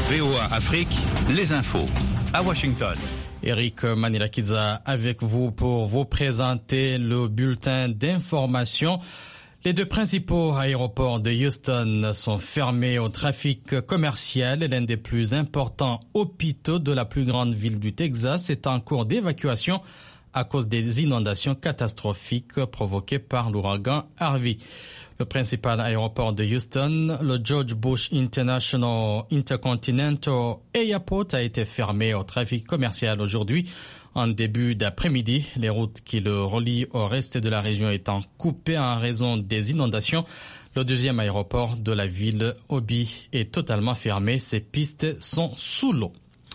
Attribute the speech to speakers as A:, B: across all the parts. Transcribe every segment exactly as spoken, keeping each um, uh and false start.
A: V O A Afrique, les infos à Washington.
B: Eric Manilakiza avec vous pour vous présenter le bulletin d'information. Les deux principaux aéroports de Houston sont fermés au trafic commercial et l'un des plus importants hôpitaux de la plus grande ville du Texas est en cours d'évacuation à cause des inondations catastrophiques provoquées par l'ouragan Harvey. Le principal aéroport de Houston, le George Bush International Intercontinental Airport, a été fermé au trafic commercial aujourd'hui. En début d'après-midi, les routes qui le relient au reste de la région étant coupées en raison des inondations. Le deuxième aéroport de la ville, Obi, est totalement fermé. Ses pistes sont sous l'eau.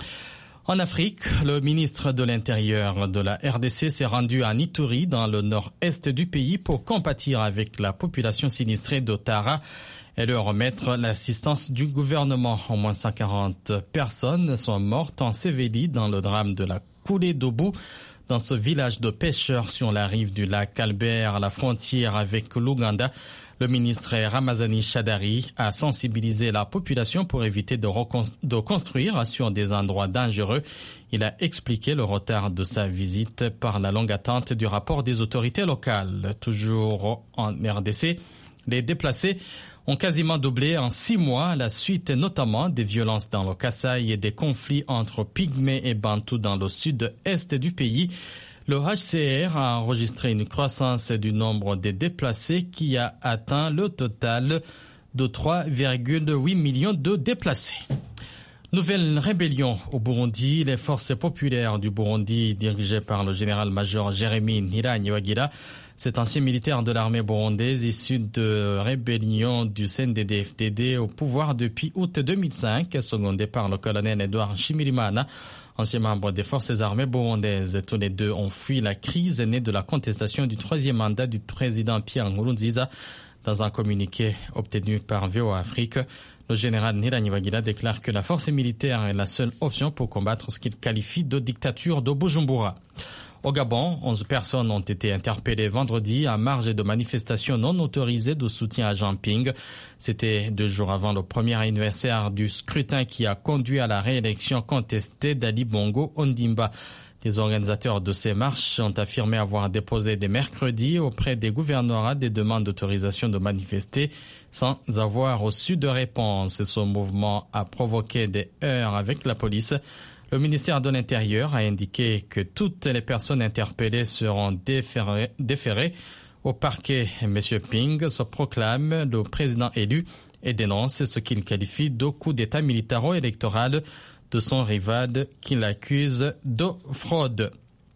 B: En Afrique, le ministre de l'Intérieur de la R D C s'est rendu à Ituri, dans le nord-est du pays, pour compatir avec la population sinistrée d'Otara et leur remettre l'assistance du gouvernement. Au moins cent quarante personnes sont mortes en Sévélie dans le drame de la coulée d'eau bout dans ce village de pêcheurs sur la rive du lac Albert, à la frontière avec l'Ouganda. Le ministre Ramazani Shadari a sensibilisé la population pour éviter de, de construire sur des endroits dangereux. Il a expliqué le retard de sa visite par la longue attente du rapport des autorités locales. Toujours en R D C, les déplacés ont quasiment doublé en six mois à la suite notamment des violences dans le Kasaï et des conflits entre Pygmées et Bantous dans le sud-est du pays. Le H C R a enregistré une croissance du nombre des déplacés qui a atteint le total de trois virgule huit millions de déplacés. Nouvelle rébellion au Burundi. Les forces populaires du Burundi, dirigées par le général-major Jérémy Ntirayibagira, cet ancien militaire de l'armée burundaise issu de rébellion du C N D D F D D au pouvoir depuis août deux mille cinq, secondé par le colonel Edouard Nshimirimana, ancien membre des forces armées burundaises. Tous les deux ont fui la crise née de la contestation du troisième mandat du président Pierre Nkurunziza. Dans un communiqué obtenu par V O A Afrique, le général Ntirayibagira déclare que la force militaire est la seule option pour combattre ce qu'il qualifie de dictature de Bujumbura. Au Gabon, onze personnes ont été interpellées vendredi à marge de manifestations non autorisées de soutien à Jean Ping. C'était deux jours avant le premier anniversaire du scrutin qui a conduit à la réélection contestée d'Ali Bongo Ondimba. Les organisateurs de ces marches ont affirmé avoir déposé dès mercredi auprès des gouvernorats des demandes d'autorisation de manifester sans avoir reçu de réponse. Ce mouvement a provoqué des heurts avec la police. Le ministère de l'Intérieur a indiqué que toutes les personnes interpellées seront déférées, déférées au parquet. M. Ping se proclame le président élu et dénonce ce qu'il qualifie de coup d'état militaro-électoral de son rival qu'il accuse de fraude.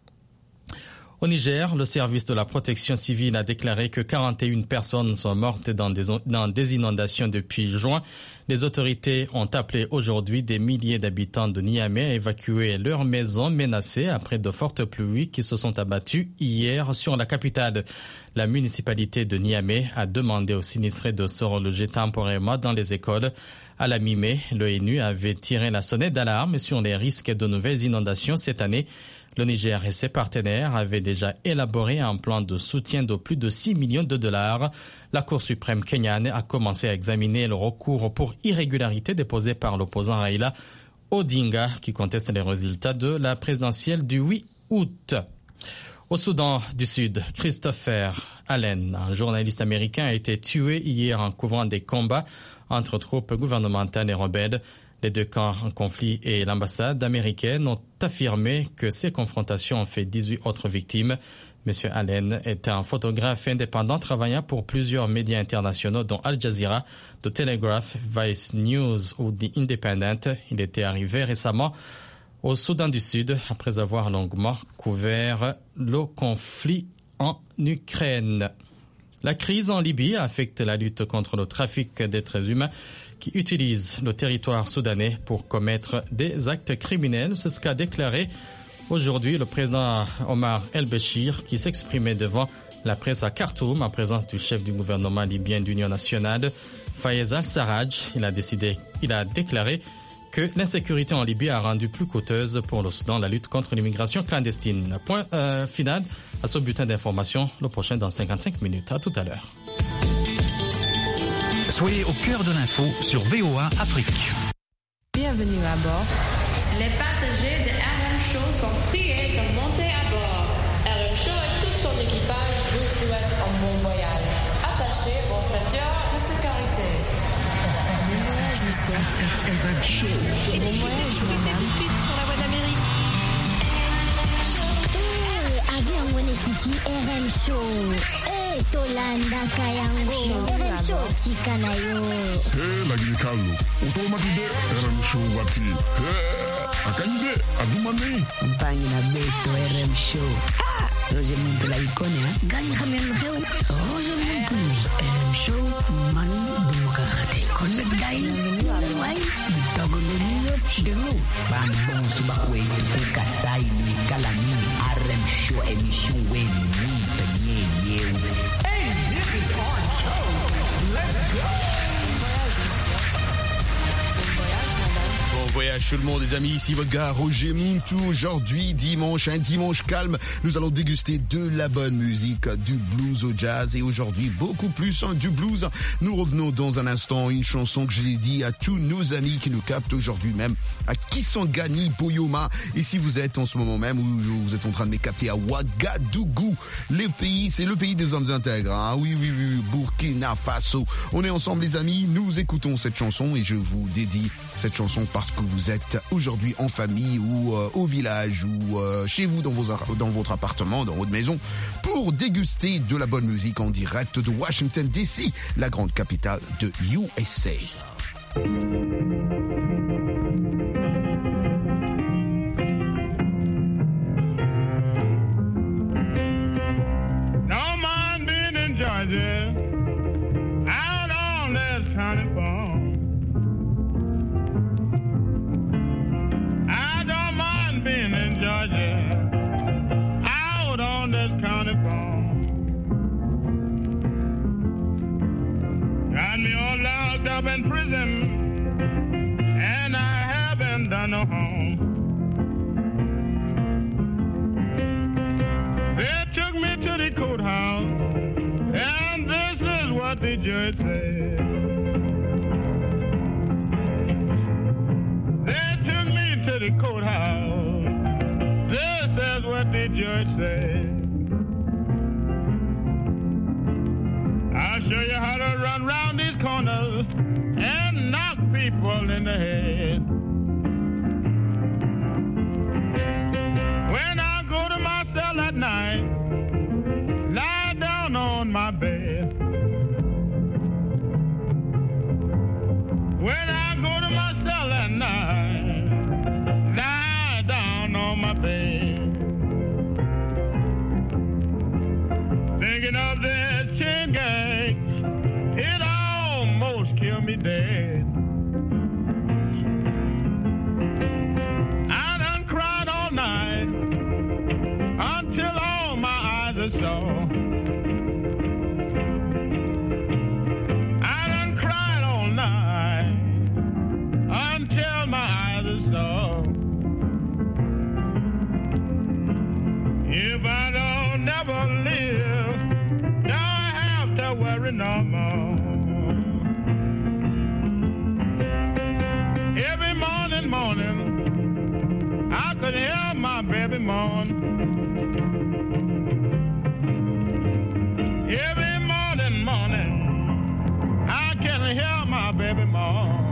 B: Au Niger, le service de la protection civile a déclaré que quarante et une personnes sont mortes dans des, dans des inondations depuis juin. Les autorités ont appelé aujourd'hui des milliers d'habitants de Niamey à évacuer leurs maisons menacées après de fortes pluies qui se sont abattues hier sur la capitale. La municipalité de Niamey a demandé aux sinistrés de se reloger temporairement dans les écoles. À la mi-mai, l'O N U avait tiré la sonnette d'alarme sur les risques de nouvelles inondations cette année. Le Niger et ses partenaires avaient déjà élaboré un plan de soutien de plus de six millions de dollars. La Cour suprême kenyane a commencé à examiner le recours pour irrégularité déposé par l'opposant Raila Odinga, qui conteste les résultats de la présidentielle du huit août. Au Soudan du Sud, Christopher Allen, un journaliste américain, a été tué hier en couvrant des combats entre troupes gouvernementales et rebelles. Les deux camps en conflit et l'ambassade américaine ont affirmé que ces confrontations ont fait dix-huit autres victimes. Monsieur Allen est un photographe indépendant travaillant pour plusieurs médias internationaux dont Al Jazeera, The Telegraph, Vice News ou The Independent. Il était arrivé récemment au Soudan du Sud après avoir longuement couvert le conflit en Ukraine. La crise en Libye affecte la lutte contre le trafic d'êtres humains qui utilisent le territoire soudanais pour commettre des actes criminels. C'est ce qu'a déclaré aujourd'hui le président Omar El-Béchir qui s'exprimait devant la presse à Khartoum en présence du chef du gouvernement libyen d'Union nationale, Fayez al-Sarraj. Il a décidé, il a déclaré que l'insécurité en Libye a rendu plus coûteuse pour le Soudan la lutte contre l'immigration clandestine. Point euh, final à ce bulletin d'information, le prochain dans cinquante-cinq minutes. À tout à l'heure.
A: Soyez au cœur de l'info sur V O A Afrique.
C: Bienvenue. Bienvenue à bord.
D: Les passagers de R M Show sont priés de monter à bord. R M Show et tout son équipage vous souhaitent un bon voyage. Attachez vos ceintures de sécurité.
C: Bon voyage, monsieur.
E: R M Show.
C: Et bon voyage, madame.
D: Tout de suite sur la voie d'Amérique.
F: Eh, avion Wenekiti R M Show. Eh, Tolanda Kayango. R M Show Tikanayo.
E: Eh, la Guinée-Callo. Automatique R M Show Wati. Eh, Akanyide, Adumane.
G: Mpangi na Beto R M Show. Ah, Roger Muntu la ikone, ha? Gani Hamel Heu. Roger Muntu. R M Show, Manu Bumukakate. Connect Gail. Wai, Dogo Lelilo. Demu. Ban bon subakwe. Kasai ni Kalani. R M Show émission Wen. Ni Ye Ye.
H: Hey, this is our show. Let's go.
I: Bon voyage tout le monde les amis, ici votre gars Roger Muntu. Aujourd'hui dimanche, un dimanche calme, nous allons déguster de la bonne musique, du blues au jazz et aujourd'hui beaucoup plus hein, du blues. Nous revenons dans un instant, une chanson que j'ai dit à tous nos amis qui nous captent aujourd'hui même, à Kisangani Boyoma. Et si vous êtes en ce moment même ou vous êtes en train de me capter à Ouagadougou, les pays, c'est le pays des hommes intègres. Hein. Oui, oui, oui, Burkina Faso. On est ensemble les amis, nous écoutons cette chanson et je vous dédie cette chanson parce que vous êtes aujourd'hui en famille ou euh, au village ou euh, chez vous dans, vos, dans votre appartement, dans votre maison, pour déguster de la bonne musique en direct de Washington D C, la grande capitale de U S A.
J: No man being in Georgia, out on this county farm. Being in Georgia, out on this county farm. Got me all locked up in prison, and I haven't done no harm. They took me to the courthouse, and this is what the judge said. They took me to the courthouse. This is what the judge said. I'll show you how to run round these corners and knock people in the head. When I go to my cell at night, lie down on my bed. When I go to my cell at night, lie down on my bed. Thinking of this chain gang, it almost killed me dead. I done cried all night until all my eyes are sore. I done cried all night until my eyes are sore. If I don't never live, don't have to worry no more. Every morning, morning, I could hear my baby moan. Every morning, morning, I can hear my baby moan.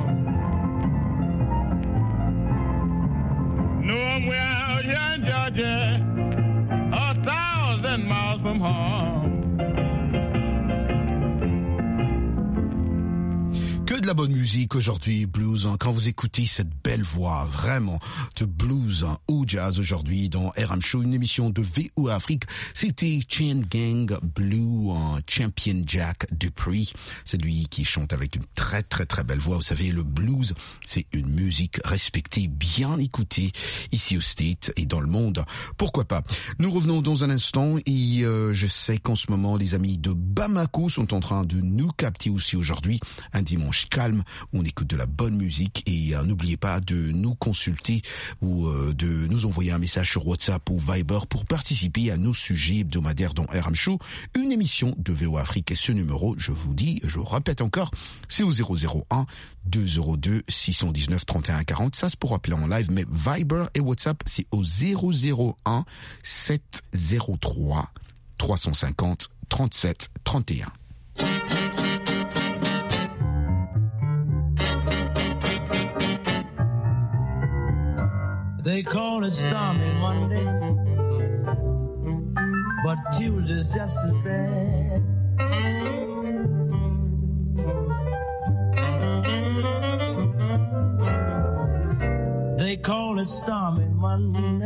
J: Knowing we're out here in Georgia, a thousand miles from home.
I: Que de la bonne musique aujourd'hui, blues, hein, quand vous écoutez cette belle voix, vraiment, de blues hein, ou jazz aujourd'hui dans R M Show, une émission de V O Afrique, c'était Chain Gang Blue, hein, Champion Jack Dupree, c'est lui qui chante avec une très très très belle voix. Vous savez, le blues, c'est une musique respectée, bien écoutée ici au States et dans le monde. Pourquoi pas? Nous revenons dans un instant et euh, je sais qu'en ce moment, les amis de Bamako sont en train de nous capter aussi aujourd'hui, un dimanche calme. calme, où on écoute de la bonne musique. Et euh, n'oubliez pas de nous consulter ou euh, de nous envoyer un message sur WhatsApp ou Viber pour participer à nos sujets hebdomadaires dans R M Show, une émission de V O Afrique. Et ce numéro, je vous dis, je répète encore, c'est au zéro zéro un deux zéro deux six un neuf trente et un quarante. Ça, c'est pour appeler en live, mais Viber et WhatsApp, c'est au zéro zéro un sept zéro trois trois cent cinquante trente-sept trente et un.
K: They call it stormy Monday, but Tuesday's just as bad. They call it stormy Monday,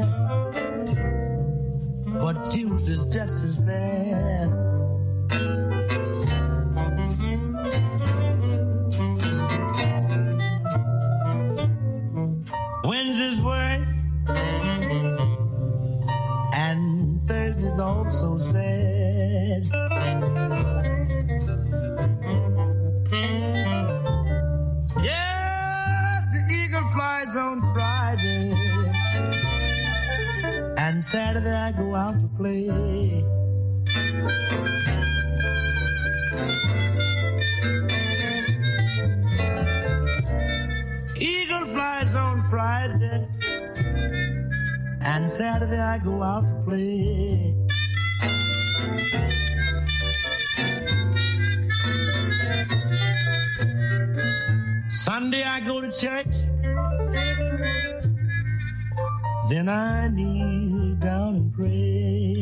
K: but Tuesday's just as bad. Wednesday's worse, and Thursday's also sad. Yes, the eagle flies on Friday, and Saturday I go out to play. Eagle flies on Friday, and Saturday I go out to play. Sunday I go to church, then I kneel down and pray.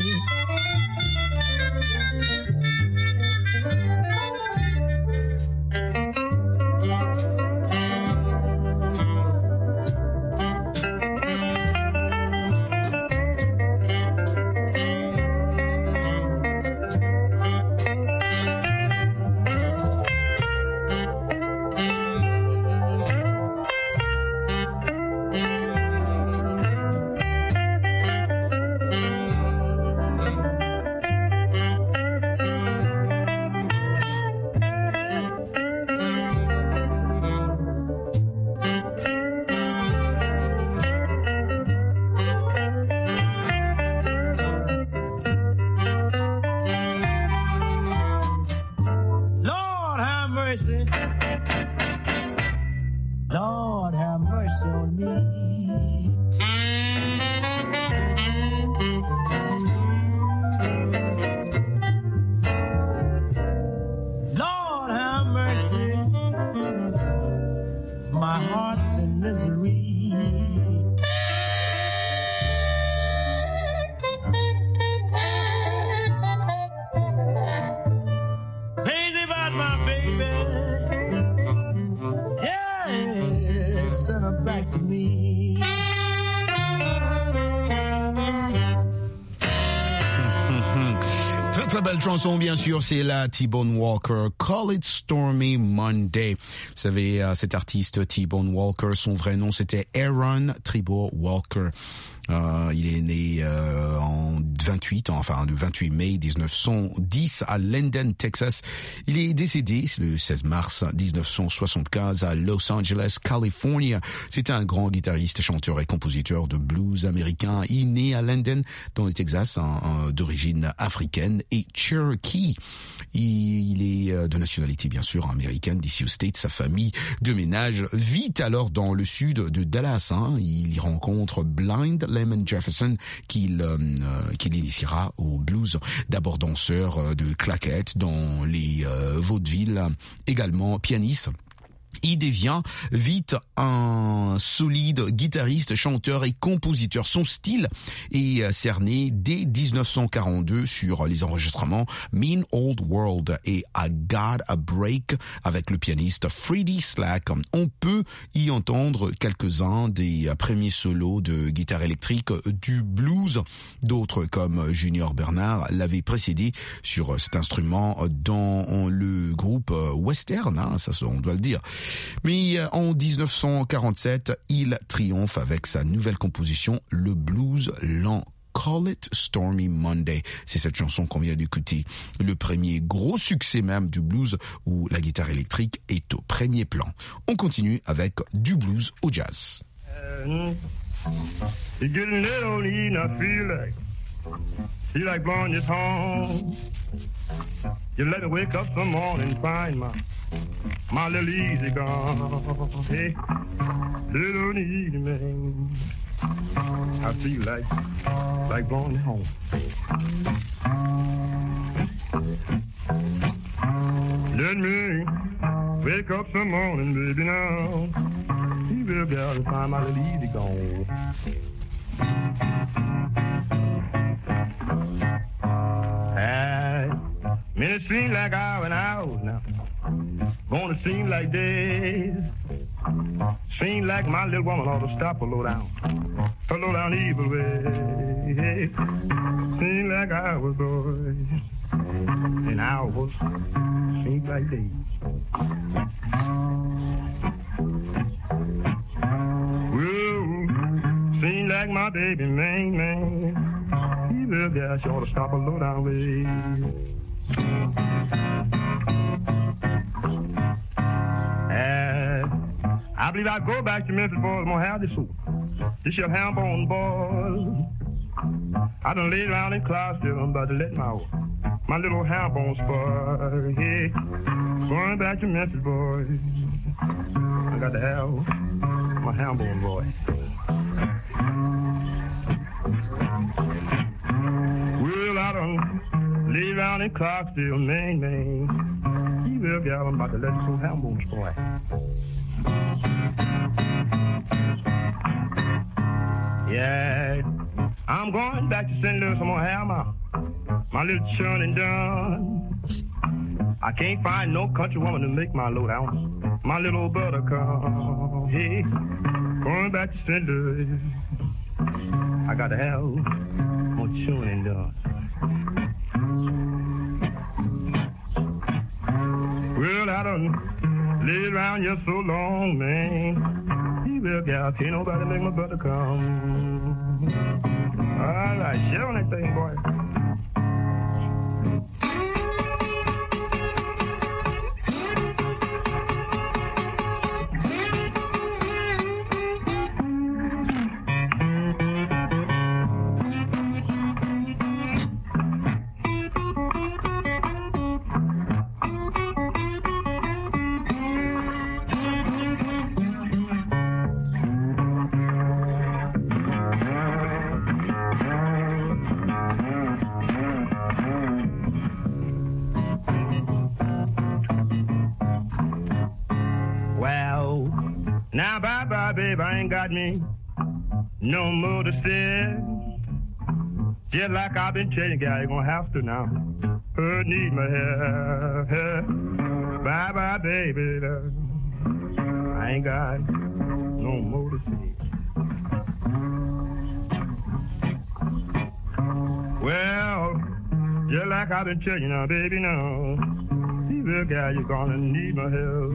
K: Lord have mercy on me. Lord have mercy, my heart's in misery. Crazy about my baby. Send her back to me.
I: Très très belle chanson, bien sûr, c'est la T-Bone Walker, Call It Stormy Monday. Vous savez, euh, cet artiste T-Bone Walker, son vrai nom c'était Aaron Tribor Walker. Euh, il est né euh, en vingt-huit, enfin le vingt-huit mai dix-neuf cent dix à Linden, Texas. Il est décédé le seize mars dix-neuf cent soixante-quinze à Los Angeles, Californie. C'était un grand guitariste, chanteur et compositeur de blues américain. Il est né à Linden, dans le Texas, hein, hein, d'origine africaine et Cherokee. Il, il est de nationalité bien sûr américaine, d'ici aux States. Sa famille déménage vite alors dans le sud de Dallas. Hein. Il y rencontre Blind Lemon Jefferson qu'il euh, qu'il initiera au blues. D'abord danseur de claquettes dans les euh, vaudevilles, également pianiste. Il devient vite un solide guitariste, chanteur et compositeur. Son style est cerné dès dix-neuf cent quarante-deux sur les enregistrements Mean Old World et I Got a Break avec le pianiste Freddie Slack. On peut y entendre quelques-uns des premiers solos de guitare électrique du blues. D'autres comme Junior Bernard l'avaient précédé sur cet instrument dans le groupe western, hein, ça on doit le dire. Mais en dix-neuf cent quarante-sept, il triomphe avec sa nouvelle composition, le blues lent Call It Stormy Monday. C'est cette chanson qu'on vient d'écouter. Le premier gros succès même du blues où la guitare électrique est au premier plan. On continue avec du blues au jazz.
J: You get a little lean, I feel like, feel like blowing your tongue. You let me wake up some morning, find my, my little easy gone. Hey, little easy man, I feel like, like blowing home. Let me wake up some morning, baby, now. You will be able to find my little easy gone. I mean, it seems like hours and hours now. Gonna seem like days. Seem like my little woman ought to stop a low down. A low down evil way. Seem like hours, boy. And hours seem like days. Well, seem like my baby, man, man. He will get she ought to stop a low down way. And I believe I'll go back to Memphis, boys. I'm gonna have this soup. This your ham bone, boys. I done laid around in Clarksville, I'm about to let my my little ham bone spoil. Hey, going back to Memphis, boys. I got to have my ham bone, boy. Well, I done laid around in Clarksville, man, man. He will get out, I'm about to let this old ham bone spoil. Yeah, I'm going back to Saint Louis. I'm gonna have my, my little churning done. I can't find no country woman to make my load out. My little buttercup. Hey, going back to Saint Louis. I got to have my churning done. Well, I done laid around here so long, man. He will get out. Can't nobody make my brother come. All right, share on that thing, boy. Now, bye-bye, babe, I ain't got me no more to say. Just like I've been telling you, girl, you're gonna have to now. Uh, need my help. help. Bye-bye, baby. I ain't got no more to say. Well, just like I've been telling you now, baby, now. See, well, girl, you're gonna need my help.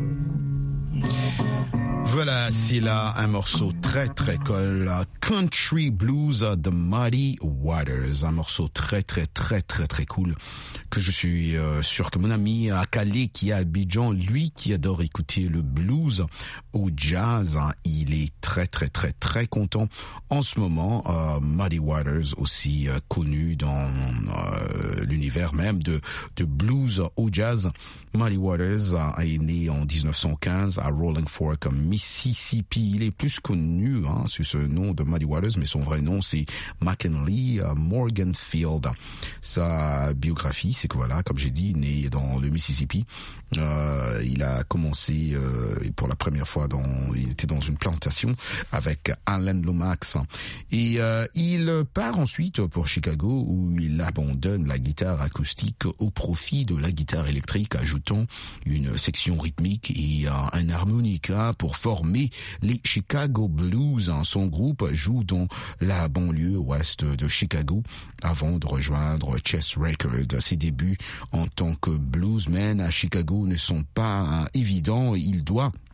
I: Voilà, c'est là un morceau très très cool, Country Blues de Muddy Waters, un morceau très très très très très cool que je suis euh, sûr que mon ami à Calais qui est à Abidjan, lui qui adore écouter le blues au jazz, hein, il est très très très très content en ce moment. euh, Muddy Waters aussi euh, connu dans euh, l'univers même de, de blues au jazz. Muddy Waters euh, est né en dix-neuf cent quinze à Rolling Fork, Mississippi. Il est plus connu hein, sous ce nom de Muddy Waters, mais son vrai nom c'est McKinley uh, Morganfield. Sa biographie, c'est que voilà, comme j'ai dit, né dans le Mississippi. Euh, il a commencé euh, pour la première fois dans, il était dans une plantation avec Alan Lomax et euh, il part ensuite pour Chicago où il abandonne la guitare acoustique au profit de la guitare électrique, ajoutant une section rythmique et un, un harmonica pour former les Chicago Blues. Son groupe joue dans la banlieue ouest de Chicago avant de rejoindre Chess Records. Ses débuts en tant que bluesman à Chicago ne sont pas hein, évidents. Il doit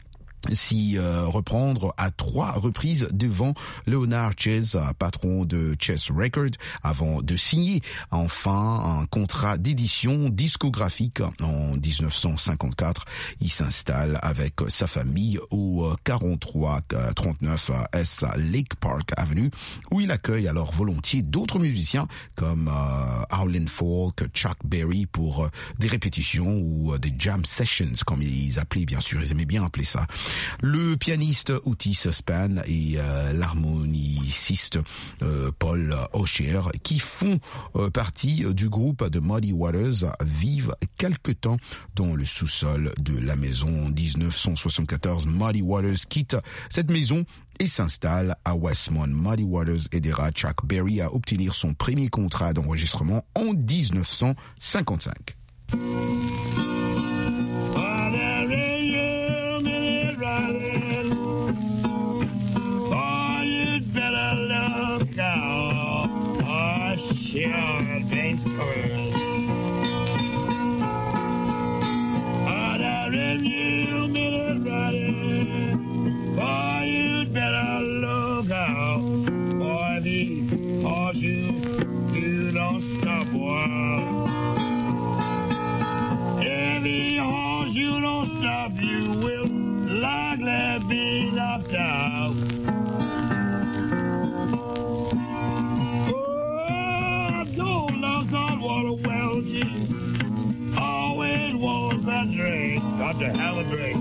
I: s'y euh, reprendre à trois reprises devant Leonard Chess, patron de Chess Records, avant de signer enfin un contrat d'édition discographique en dix-neuf cent cinquante-quatre. Il s'installe avec sa famille au quarante-trois trente-neuf S Lake Park Avenue, où il accueille alors volontiers d'autres musiciens comme euh, Howlin' Folk, Chuck Berry pour euh, des répétitions ou euh, des jam sessions, comme ils appelaient, bien sûr, ils aimaient bien appeler ça. Le pianiste Otis Spann et euh, l'harmoniciste euh, Paul Osher, qui font euh, partie du groupe de Muddy Waters, vivent quelque temps dans le sous-sol de la maison. En dix-neuf cent soixante-quatorze, Muddy Waters quitte cette maison et s'installe à Westmont. Muddy Waters aidera Chuck Berry à obtenir son premier contrat d'enregistrement en dix-neuf cent cinquante-cinq.
J: Got to have a drink.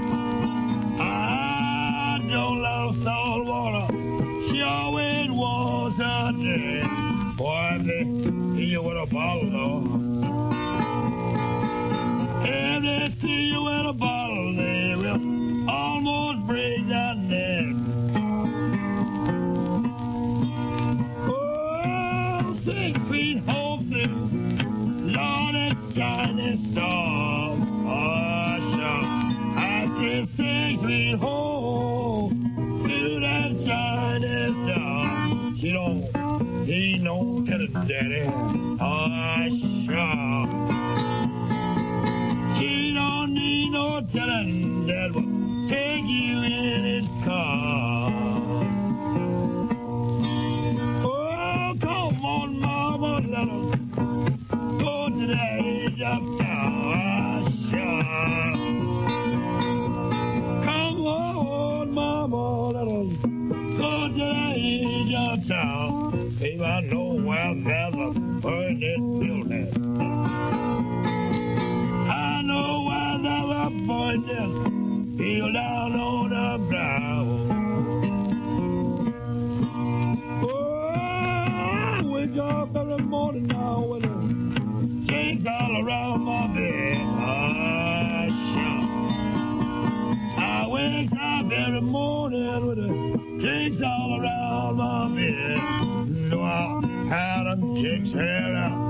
J: I don't love salt water. She always wants a drink. Boy, if they see you with a bottle, though. If they see you with a bottle, they will almost break that neck. Oh, six feet home through. Lord, it's shining star. Six feet home to that shining star. She don't need no telling daddy. Oh, sure. She don't need no telling that will take you in his car. Oh, come on, mama, let us go to the age of town. Oh, sure. Mama, let us go to the age of town. Babe, I know where there's a burning building. I know where there's a burning field down on the brow. Oh, I wake up every morning now with a shakes all around my bed. Ah, sure. I wake up every morning with the kicks all around my bed. No, I had them kicks here out.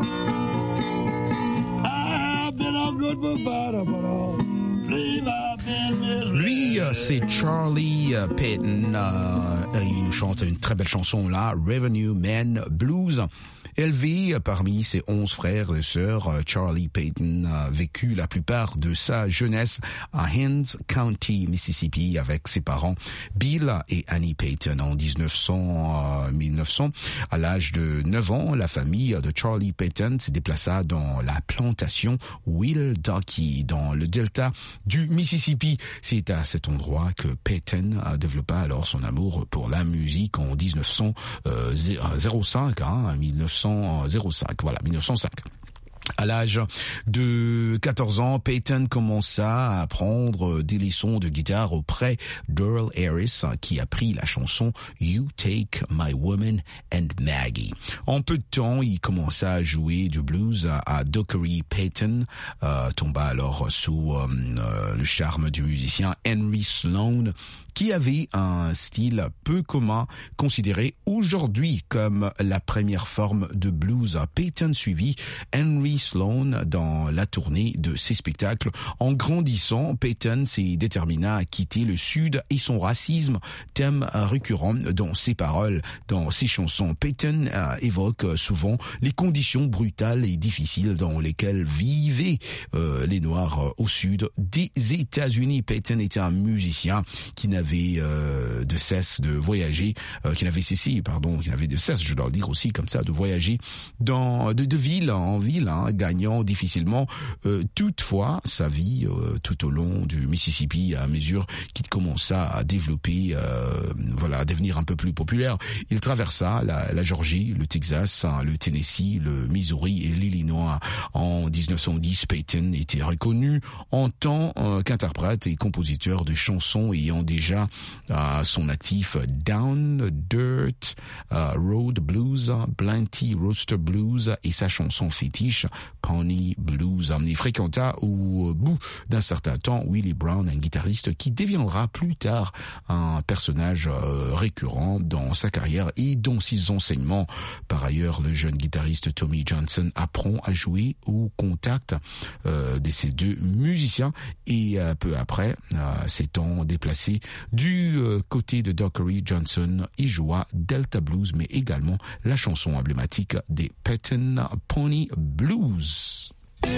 J: I have been a good provider, but I'll leave I've been miserable.
I: Lui, c'est Charlie Payton. Euh, il nous chante une très belle chanson là, Revenue Man Blues. Élevé parmi ses onze frères et sœurs, Charlie Payton a vécu la plupart de sa jeunesse à Hinds County, Mississippi, avec ses parents Bill et Annie Payton. En dix-neuf cents, mille neuf cents, à l'âge de neuf ans, la famille de Charlie Payton se déplaça dans la plantation Willdocky, dans le delta du Mississippi. C'est à cet endroit que Payton développa alors son amour pour la musique en dix-neuf cent cinq, hein, mille neuf cent cinq, voilà, mille neuf cent cinq. À l'âge de quatorze ans, Payton commença à apprendre des leçons de guitare auprès d'Earl Harris, qui apprit la chanson You Take My Woman and Maggie. En peu de temps, il commença à jouer du blues à Dockery. Payton euh, tomba alors sous euh, le charme du musicien Henry Sloan, qui avait un style peu commun, considéré aujourd'hui comme la première forme de blues. Peyton suivit Henry Sloan dans la tournée de ses spectacles. En grandissant, Peyton s'est déterminé à quitter le Sud et son racisme, thème récurrent dans ses paroles, dans ses chansons. Peyton euh, évoque souvent les conditions brutales et difficiles dans lesquelles vivaient euh, les Noirs au Sud des États-Unis. Peyton était un musicien qui n'avait euh, de cesse de voyager, euh, qui n'avait cessé, pardon, qui n'avait de cesse, je dois le dire aussi comme ça, de voyager dans de, de ville en ville, hein, gagnant difficilement euh, toutefois sa vie euh, tout au long du Mississippi à mesure qu'il commença à développer, euh, voilà, à devenir un peu plus populaire. Il traversa la, la Georgie, le Texas, hein, le Tennessee, le Missouri et l'Illinois. En dix-neuf cent dix, Peyton était reconnu en tant euh, qu'interprète et compositeur de chansons ayant déjà à euh, son actif Down Dirt uh, Road Blues, Blanty Roaster Blues et sa chanson fétiche Pony Blues. Il fréquenta au bout d'un certain temps Willie Brown, un guitariste qui deviendra plus tard un personnage euh, récurrent dans sa carrière et dans ses enseignements. Par ailleurs, le jeune guitariste Tommy Johnson apprend à jouer au contact euh, de ces deux musiciens et euh, peu après, euh, s'étant déplacé du euh, côté de Dockery, Johnson y joua Delta Blues, mais également la chanson emblématique des Peyton Pony Blues.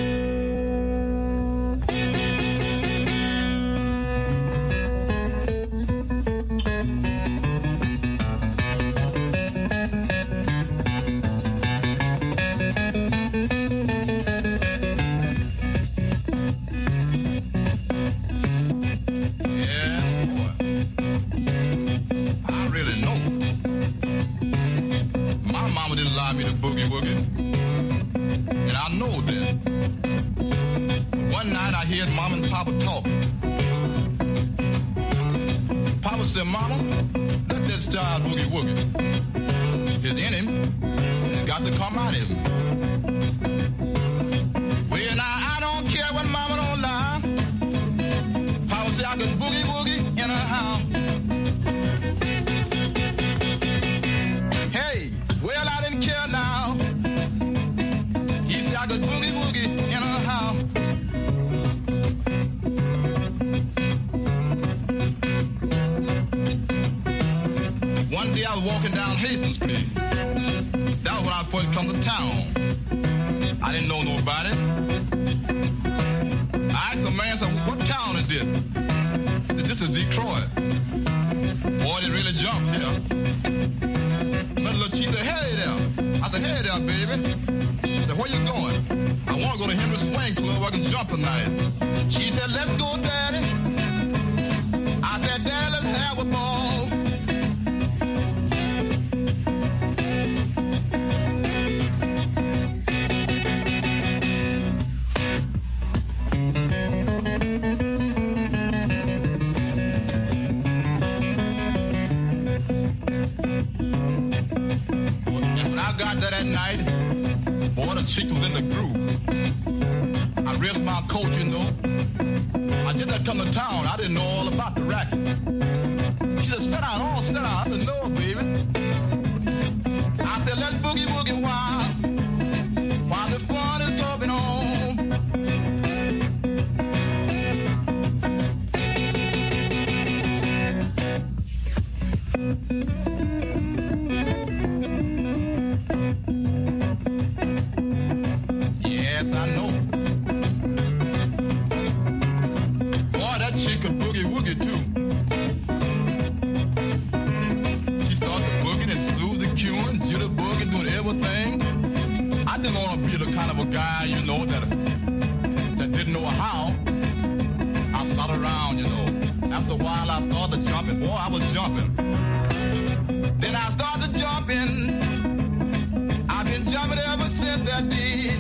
J: Me to boogie woogie, and I know that. One night I heard Mama and Papa talking. Papa said, "Mama, let that style boogie woogie. It's in him. It's got to come out of him." Well, now I don't care what Mama don't lie. Papa said I could boogie woogie in her house. Hey, well I didn't care now. He said I could boogie woogie in her house. One day I was walking down Hastings Street. That was when I first come to town. I didn't know nobody. I asked the man, said, "What town is this?" He said, "This is Detroit." Boy, they really jumped here. But little chief said, "Hey there." I said, "Hey there, baby." She said, "Where you going?" "I want to go to Henry Swing Club where I can jump tonight." She said, "Let's go, Daddy." I said, "Daddy, let's have a ball." That night, boy, the chick was in the groove. I risked my coat, you know. I did that come to town. I didn't know all about the racket. She said, "Sit down, oh, sit down." I said, "No, baby." I said, "Let's boogie woogie while, while the fun is going on." Guy, you know, that that didn't know how. I started around, you know. After a while, I started jumping. Boy, I was jumping. Then I started jumping. I've been jumping ever since that day.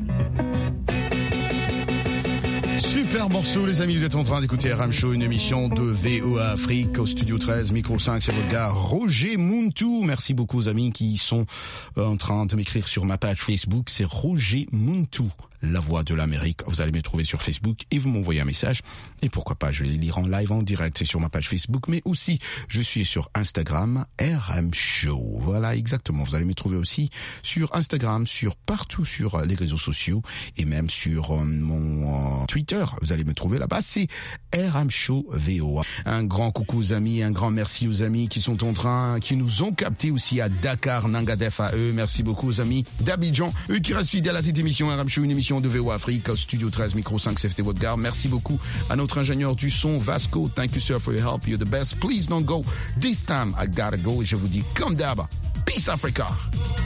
I: Super morceau, les amis, vous êtes en train d'écouter R M Show, une émission de V O A Afrique au studio treize, micro cinq, c'est votre gars Roger Muntu. Merci beaucoup aux amis qui sont en train de m'écrire sur ma page Facebook, c'est Roger Muntu La Voix de l'Amérique. Vous allez me trouver sur Facebook et vous m'envoyez un message. Et pourquoi pas, je vais les lire en live, en direct sur ma page Facebook. Mais aussi, je suis sur Instagram, R M Show. Voilà, exactement. Vous allez me trouver aussi sur Instagram, sur partout sur les réseaux sociaux et même sur euh, mon euh, Twitter. Vous allez me trouver là-bas. C'est R M Show V O A. Un grand coucou aux amis, un grand merci aux amis qui sont en train, qui nous ont captés aussi à Dakar, Nangadef à eux. Merci beaucoup aux amis d'Abidjan, eux qui restent fidèles à cette émission R M Show, une émission de V O A Afrique, Studio treize, Micro cinq, C F T votre gare. Merci beaucoup à notre ingénieur du son, Vasco. Thank you sir for your help. You're the best. Please don't go. This time I gotta go. Et je vous dis comme d'hab, Peace Africa.